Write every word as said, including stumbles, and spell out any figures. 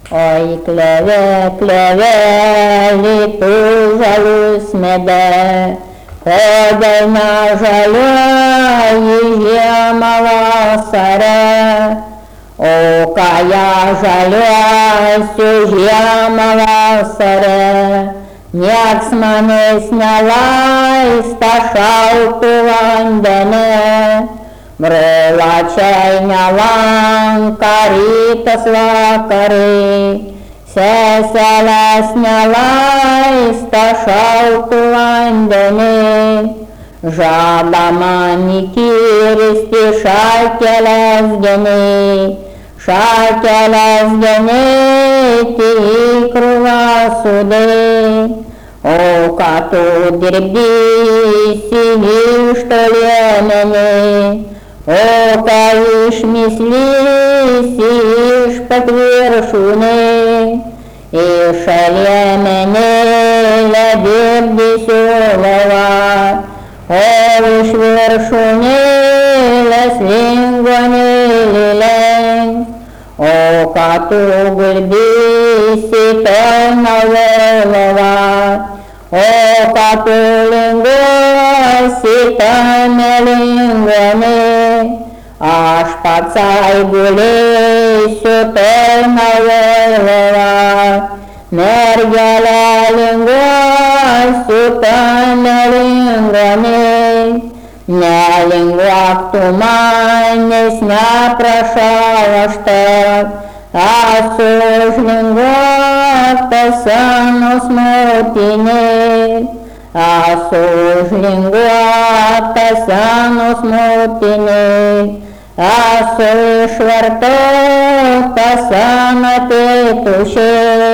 Ой, клеве, клеве, літу жалусь меде, подай на жаля, їжя мала саре. Ока я жалюсь, їжя мала саре, няк з мене сняла, сташав тувандене. Мрила чайня ланка, ріта свакари, се селе сняла, сташав тувандене. Жаба манікіристі шакеля згини, шакеля згини, ті крува суди. Ока ту дербі, сігі, що лємені, ока іш міслі, сіш потвершуни, іш лємені, лебірді сюлова. Овиш вершуни, леслінгони лілень, ока ту гульбісі, певна велова, ока ту лінгосі, певна лінгони, аж пацай гулісю, певна велова, мергеля лінгосю, певна лінгони, не лінгвак туманні, сня прошала штат, а суж лінгвак та сяно смутіни, а суж лінгвак та сяно смутіни, а суж варток та сяно титуші.